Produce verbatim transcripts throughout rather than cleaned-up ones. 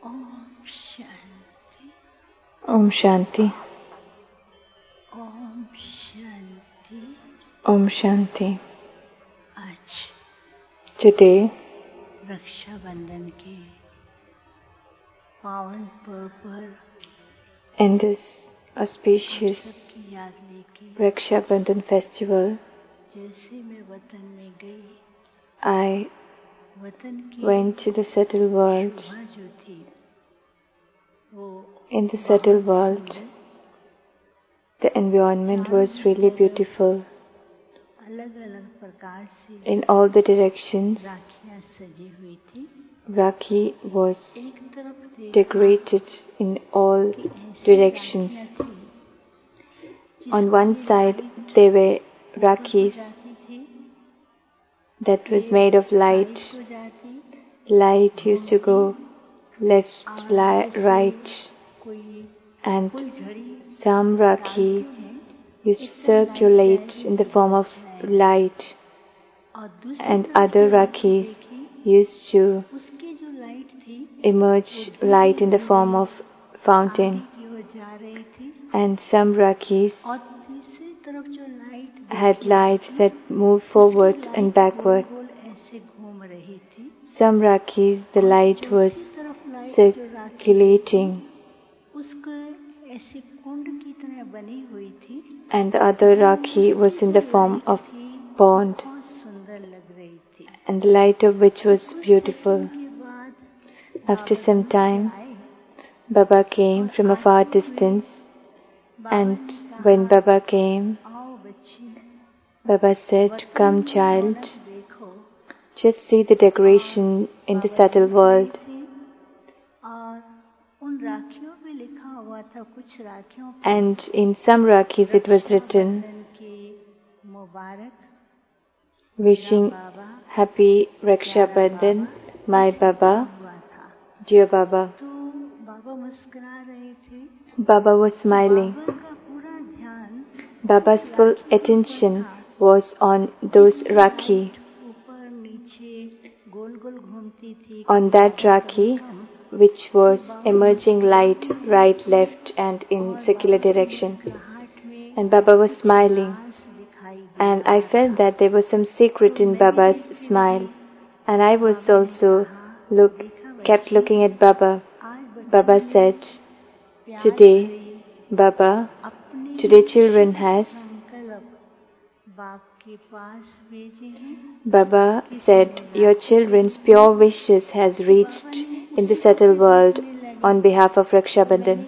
Om Shanti. Om Shanti. Om Shanti. Om Shanti. आज Today, Rakshabandhan के पावन पर्व पर in this auspicious सबकी याद लेके Raksha Bandhan festival, जैसे मैं वतन में गई, I वतन की went to the subtle world. शोभा जो थी वो In the subtle बहुत world, सुंदर, the environment was really beautiful. अलग अलग प्रकार से In all the directions, राखियां सजी हुई थी। Rakhi was एक तरफ देखा decorated in all कि ऐसी directions. राखियां थी On जिसमें one side, light there were ऊपर को Rakhis जाती थी, that was एक made of light. साइड को जाती, Light used to go left, और li- जैसे right, कोई and फुलझड़ी some डालते Rakhi हैं, used एक to तो लाइट circulate जाएगी, in the form of जाएगी। light, और दूसरी and तरफ other जो राखी Rakhis देखी, used to उसकी जो लाइट थी emerge light in the form of fountain, आगे की ओर जा रही थी, and some Rakhis और तीसरी तरफ जो लाइट had देखी, lights that moved उसकी forward लाइट and backward. गोल गोल ऐसे घूम रही थी। Some Rakhis, the और light was चौथी तरफ लाइट जो राखी circulating, उसको ऐसे कुंड की तरह बनी हुई थी, and the other Rakhi was in the form of pond, बहुत सुंदर लग रही थी। and the light of which was beautiful. के बाद After some time, आए, Baba came from a far distance, and when Baba came, आओ बच्ची, Baba said, "Come, child, देखो, just see the decoration in the subtle world." और उन राखियों में लिखा हुआ था, कुछ राखियों पर And in some Rakhis it was written, Rakshabandhan के मुबारक wishing Baba Happy Raksha Bandhan, my Baba, हुआ था। dear Baba. तो बाबा मुस्कुरा रहे थे, Baba was smiling. बाबा का पूरा ध्यान Baba's full attention was on those Rakhi, ऊपर नीचे गोल गोल घूमती थी, on that Rakhi which was emerging light right, left and in circular direction. मुस्कुराहट में And Baba was smiling, आस दिखाई दे and रहा I felt that there was some secret in Baba's smile, and I was also look, kept looking at Baba. आज Baba said, "Today, Baba, अपने today children has," संकल्प बाप के पास भेजे हैं। Baba said, "Your children's pure wishes has reached in the subtle world on behalf of Raksha Bandhan."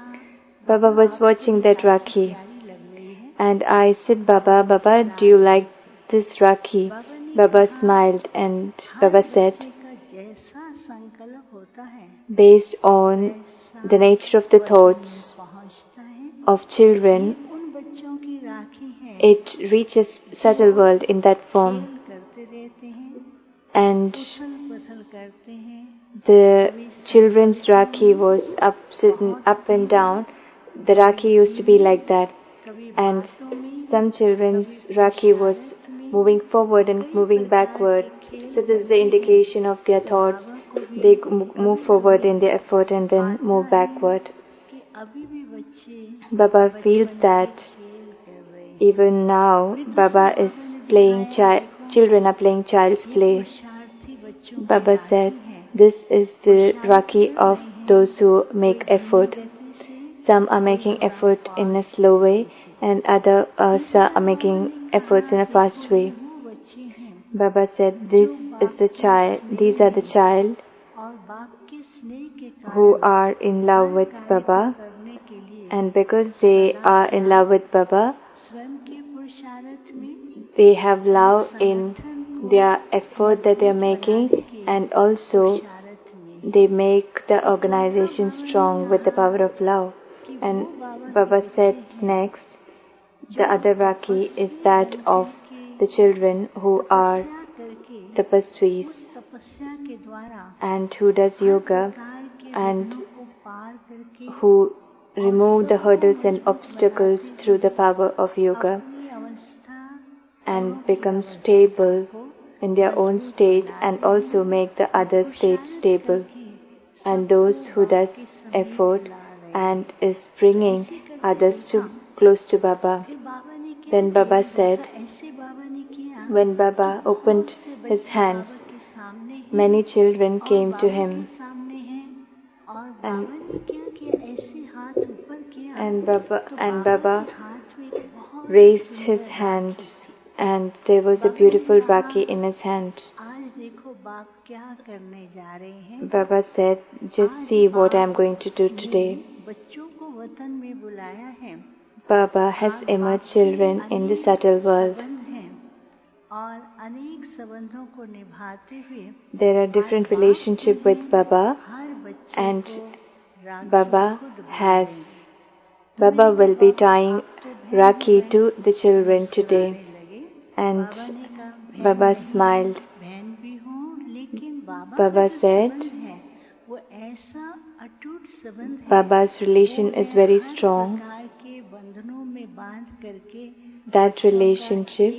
कहा Baba was watching that Rakhi, प्यारी लग रही है। and I said, "Baba, Baba, do you like this Rakhi?" Baba smiled, and Baba said, का जैसा संकल्प होता है, "Based on the nature of the thoughts पहुंचता है। of children, उन बच्चों की राखी है, it reaches subtle world in that form." खेल करते रहते हैं, And उथल पुथल करते हैं, the children's Rakhi was up, sitting up and down. The Rakhi used to be like that. कभी And बातों में, some children's Rakhi was moving forward and moving backward. So this is the indication of their thoughts. They m- move forward in their effort and then move backward. कि अभी भी बच्चे Baba feels that खेल कर रहे हैं। even now Baba is playing, chi- children are playing child's play. पुरुषार्थी बच्चों Baba said, "This is the Rakhi of those who make effort. Some are making effort in a slow way, and others uh, are making efforts in a fast way." वो बच्चे हैं Baba said, "This is the child. These are the child और बाप के स्नेह के कारण who are in love with Baba, करने के लिए and because they are in love with Baba, स्वयं के पुरुषार्थ में they have love in their effort that they are making, and also पुरुषार्थ में they make the organization strong with the power of love." And Baba said next, the other Rakhi is that of the children who are करके tapasvis तपस्या के द्वारा and who does yoga काल के and विघ्नों को पार करके who remove the hurdles and obstacles through the power of yoga अपनी अवस्था and become stable in their own state and also make the other state stable. and those who does effort and is bringing others to close to Baba. Then Baba said, when Baba opened his hands, many children came to him, and, and Baba and Baba raised his hand, and there was a beautiful Rakhi in his hand. Baba said, just see what I am going to do today. Baba has emerged children in the subtle world. There are different relationships with Baba, and Baba has Baba will be tying Rakhi to the children today. And Baba smiled. Baba said, Baba's relation is very strong. That relationship,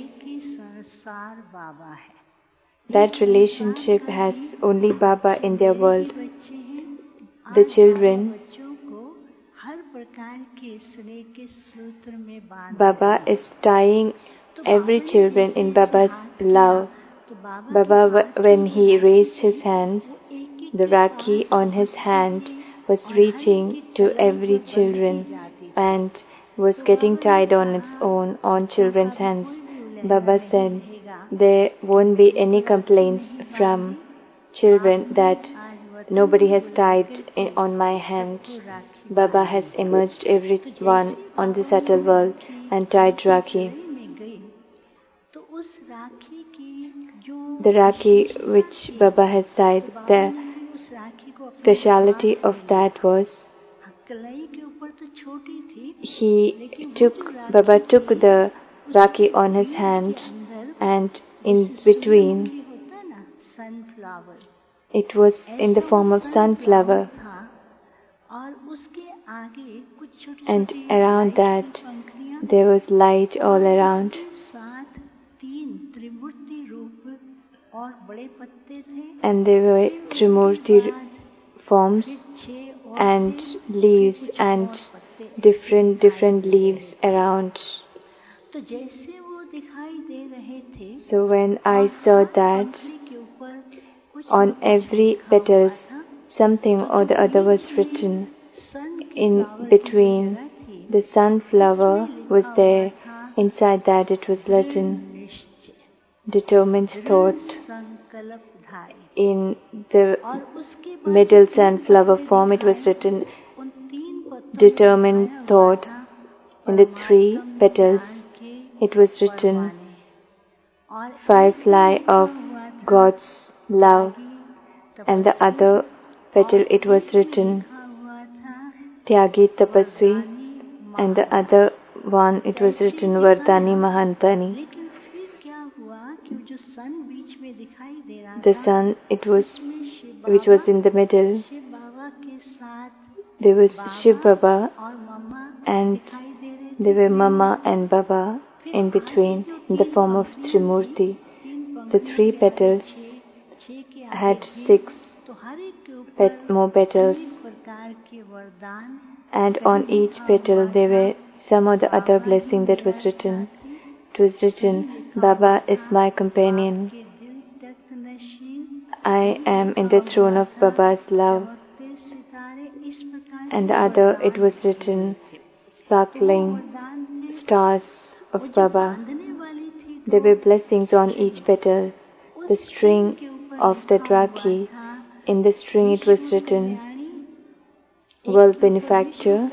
that relationship has only Baba in their world. The children, Baba is tying every children in Baba's love. Baba, when he raised his hands, the Rakhi on his hand was reaching to every children and was getting tied on its own on children's hands. Baba said, there won't be any complaints from children that nobody has tied on my hand. Baba has emerged everyone on the subtle world and tied Rakhi. The Rakhi which Baba has tied, the speciality of that was he took, Baba took the Rakhi on his hand, and in between it was in the form of sunflower, and around that there was light all around. And there were Trimurti forms and leaves and different different leaves around. So when I saw that on every petals something or the other was written, in between the sunflower was there, inside that it was written determined thought. In the middle sunflower form it was written determined thought. In the three petals it was written firefly of God's love, and the other petal it was written Tyagi Tapasvi, and the other one it was written Vardani Mahantani. The sun, it was, which was in the middle, there was Shiv Baba, and there were Mama and Baba in between in the form of Trimurti. The three petals had six pet more petals, and on each petal there were some of the other blessing that was written. It was written, Baba is my companion. I am in the throne of Baba's love. And the other, it was written, sparkling stars of Baba. There were blessings on each petal. The string of the Rakhi, in the string it was written, world benefactor.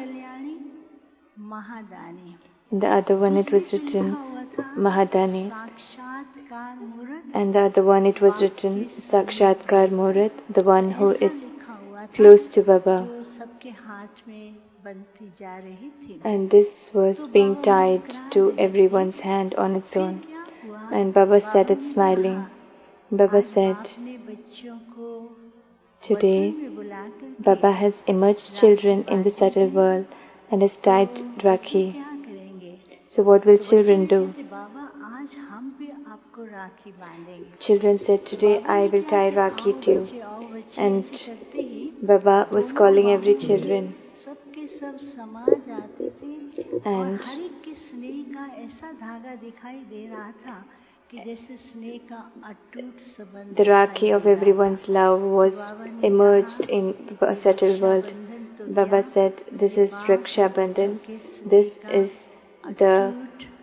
In the other one it was written, Mahadani. And the other one it was written, Sakshatkar Murat, the one who is close to Baba. And this was being tied to everyone's hand on its own. And Baba said it smiling. Baba said, today Baba has emerged children in the subtle world and has tied Rakhi. So what will children do? Children said, today I will tie Rakhi to you. And Baba was calling every children, सबके सब समा जाते थे and और हर एक के स्नेह का ऐसा धागा दिखाई दे रहा था कि जैसे स्नेह का अटूट संबंध the Rakhi of everyone's love was emerged in a subtle world. Baba said, "This is Raksha Bandhan. This is the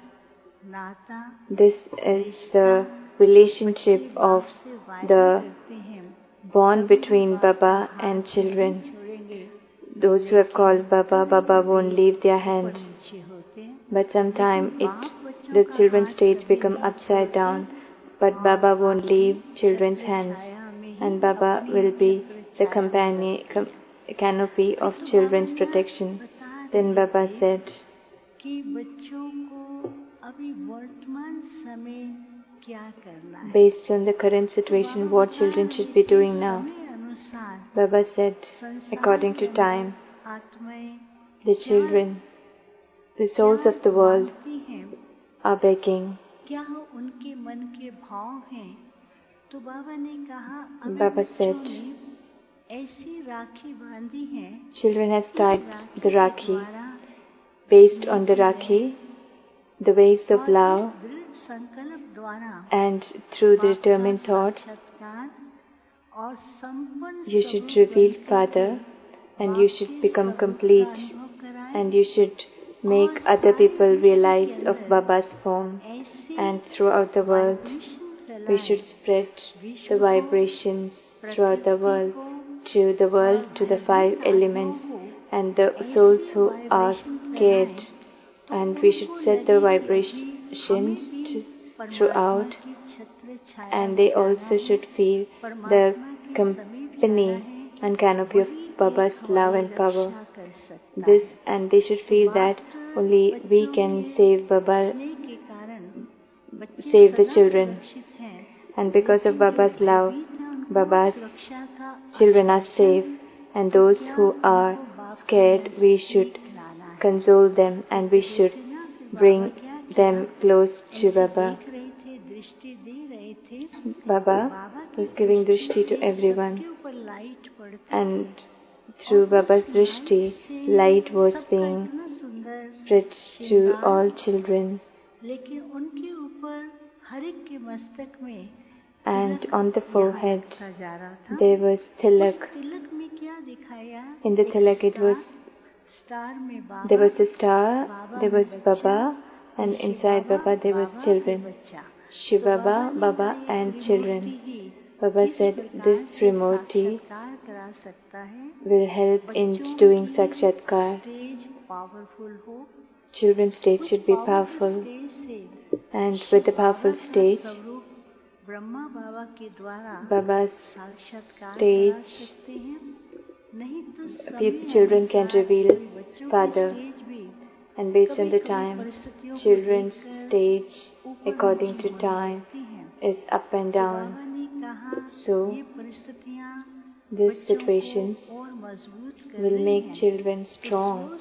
this is the relationship of the bond between Baba and children. Those who have called Baba, Baba won't leave their hand. But sometimes it the children's states become upside down, but Baba won't leave children's hands, and Baba will be the companion, com, canopy of children's protection." Then Baba said, based on the current situation, what children should be doing now. Baba said, according to time, the children, the souls of the world are begging. Baba said, children have tied the Rakhi. Based on the Rakhi, the waves of love, and through the determined thought, you should reveal Father, and you should become complete, and you should make other people realize of Baba's form. And throughout the world, we should spread the vibrations throughout the world, to the world, to the five elements, and the souls who are scared. And we should set the vibrations to, throughout, and they also should feel the company and canopy of Baba's love and power. This, and they should feel that only we can save Baba, save the children. And because of Baba's love, Baba's children are safe, and those who are scared, we should console them, and we should bring them close to Baba. Baba was giving drishti to everyone, and through Baba's drishti, light was being spread to all children. And on the forehead there was tilak. In the tilak it was, there was a star, there was Baba, and inside Baba there was children. Shiv Baba, Baba and children. Baba said this Trimurti will help in doing Sakshatkar. Children's stage should be powerful, and with the powerful stage, Baba's stage, children can reveal Father. And based on the time, children's stage according to time is up and down. So these situations will make children strong,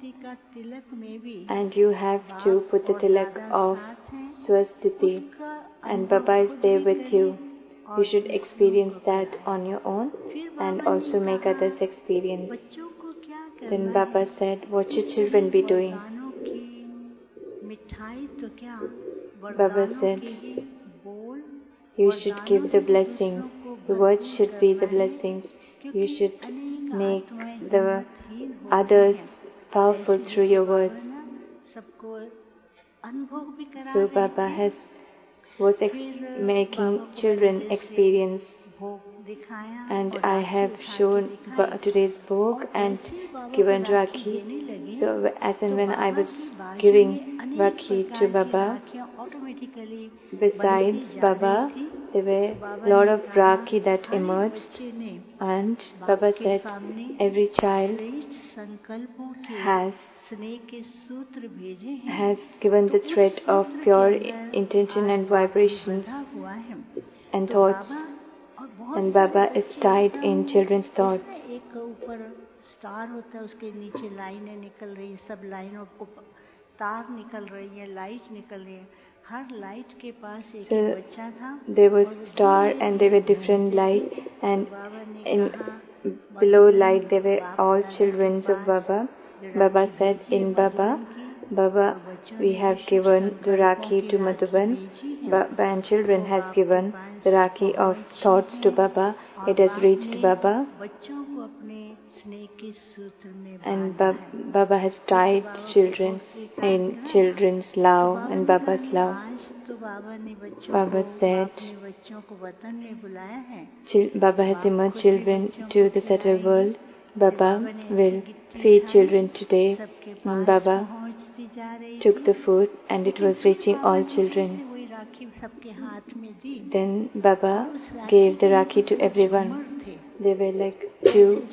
and you have to put the tilak of Swasthiti, and Baba is there with you. You should experience that on your own and also make others experience. Then Baba said, what should children be doing? Baba said, you should give the blessings. The words should be the blessings. You should make the others powerful through your words. So Baba has was ex making children experience, and I have shown today's Bhog and given Rakhi. So as and when I was giving Rakhi to Baba, besides Baba, there were a lot of Rakhi that emerged, and Baba said every child has has given the thread of pure intention and vibrations and thoughts, and Baba is tied in children's thoughts. Star होता है, उसके नीचे लाइनें निकल रही हैं, सब लाइनों को तार निकल रही है, लाइट निकल रही है. हर लाइट के पास एक बच्चा था. There was star and there were different light, and in below light there were all children of Baba. Baba said, in Baba, Baba, we have given the Rakhi to Madhuban. Baba and children has given the Rakhi of thoughts to Baba. It has reached Baba. And Baba has tied children in children's love and Baba's love. Baba said, Baba has emerged children to the settled world. Baba will feed children today. And Baba took the food and it was reaching all children. Then Baba gave the Rakhi to everyone. They were like two.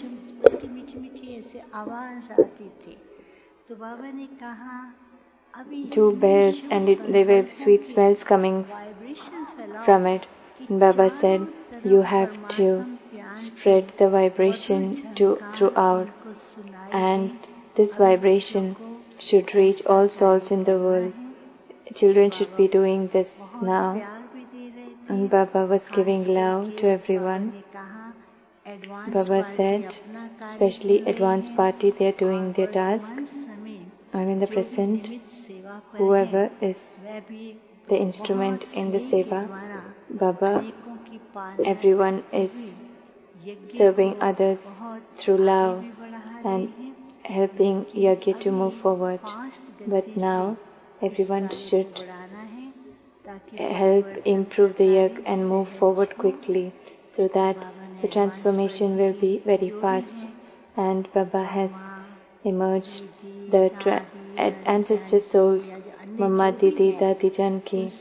Two bells, and it, there were sweet smells coming from it. And Baba said, you have to spread the vibration to throughout, and this vibration should reach all souls in the world. Children should be doing this now. And Baba was giving love to everyone. Baba said, especially advanced party, they are doing their task. I'm in the present. Whoever is the instrument in the seva, Baba, everyone is serving others through love and helping yajna to move forward. But now everyone should help improve the yajna and move forward quickly so that the transformation will be very fast. And Baba has emerged the tra- ancestor souls, Mama, Didi, Dadi Janki.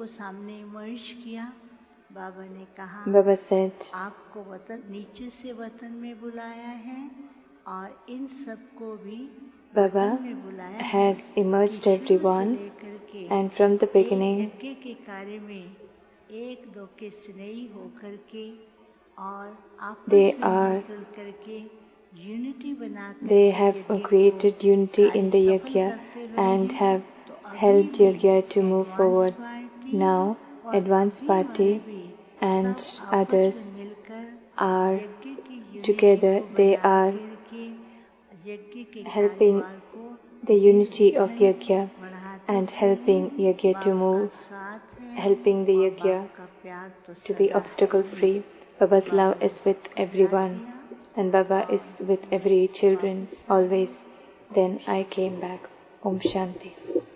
Baba said, Baba has emerged everyone, and from the beginning they are they have created unity in the yajna and have helped yajna to move forward. Now advanced party and others are together. They are helping the unity of yajna and helping yajna to move, helping the yajna to be obstacle free. Baba's love is with everyone, and Baba is with every children always. Then I came back. Om Shanti.